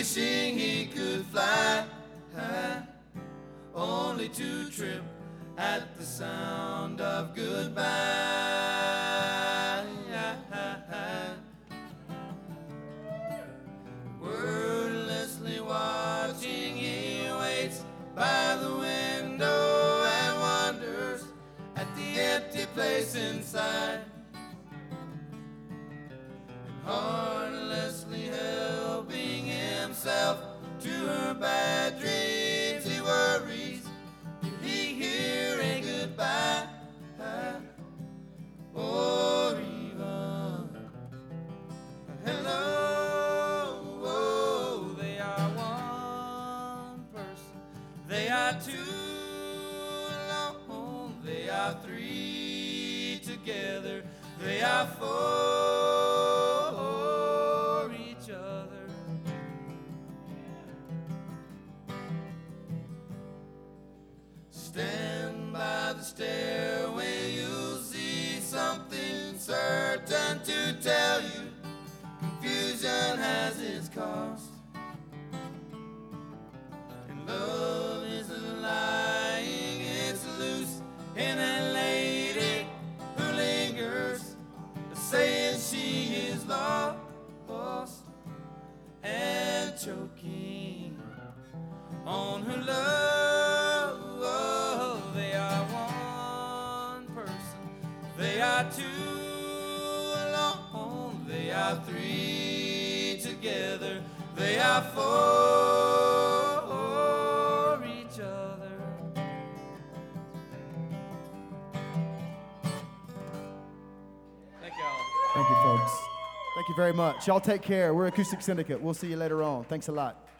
wishing he could fly, only to trip at the sound of goodbye. Wordlessly watching, he waits by the window and wonders at the empty place inside, and heartlessly helping himself to her bad dreams. He worries, did he hear a goodbye, or even a hello? Oh, they are one person, they are two alone, they are three together, they are for each other. Stand by the stairway, you'll see something certain to tell you. Confusion has its cost, and love isn't lying, it's loose in a lady who lingers, saying she is lost and choking on her love. They are one person, they are two alone, they are three together, they are for each other. Thank y'all. Thank you, folks. Thank you very much. Y'all take care. We're Acoustic Syndicate. We'll see you later on. Thanks a lot.